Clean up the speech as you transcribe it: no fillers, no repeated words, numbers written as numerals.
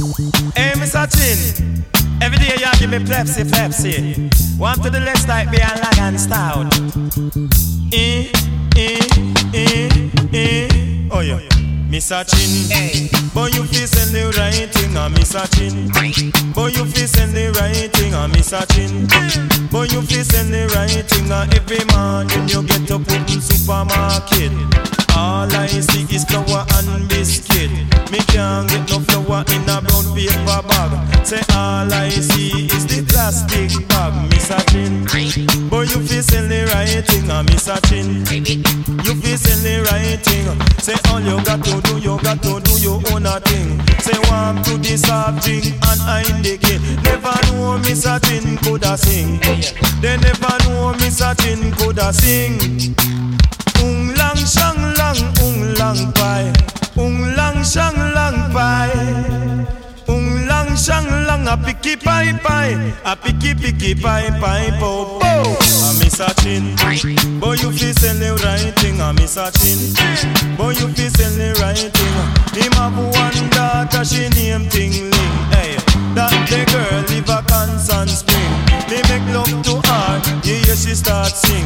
Hey, Mr. Chin, every day you give me Pepsi, Pepsi. One to the left like beer and lag and stout. Oh yeah, Mr. Chin. Hey. Boy, you feel send the right thing, Mr. Chin. Boy, you feel send the right thing, Mr. Chin. Boy, you feel send the right thing, every morning you get up in supermarket. All I see is flour and biscuit. Me can't get no flour in a brown paper bag. Say all I see is the plastic bag, Mr. Chin. Boy, you feel send the right thing, Mr. Chin. You feel send the right thing. Say all you got to do your own thing. Say warm to the soft drink and I'm the kid. Never know Mr. Chin coulda sing. They never know Mr. Chin coulda sing. Lang shang lang, lang pai. Lang shang lang pai. Lang shang lang a picky pai pai. A picky pai pai po po. Mr. Chin, boy you feel send the right thing, Mr. Chin. Boy you feel send the right thing. Him have one daughter, she name Ting Ling. Hey, that the girl live a Constant Spring. They make love to her, yeah she start sing.